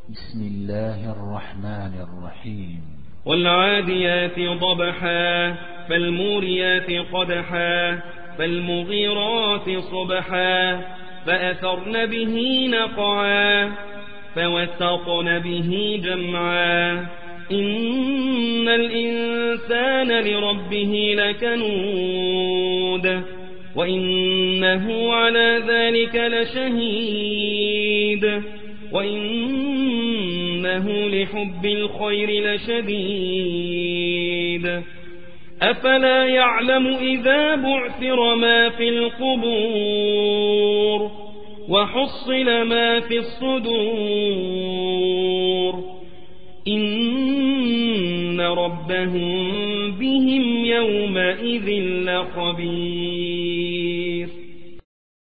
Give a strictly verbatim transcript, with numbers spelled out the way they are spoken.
بسم الله الرحمن الرحيم والعاديات ضبحا فالموريات قدحا فالمغيرات صبحا فأثرن به نقعا فوسطن به جمعا إن الإنسان لربه لكنود وإنه على ذلك لشهيد وإنه لحب الخير لشديد أفلا يعلم إذا بعثر ما في القبور وحصل ما في الصدور إن ربهم بهم يومئذ لخبير.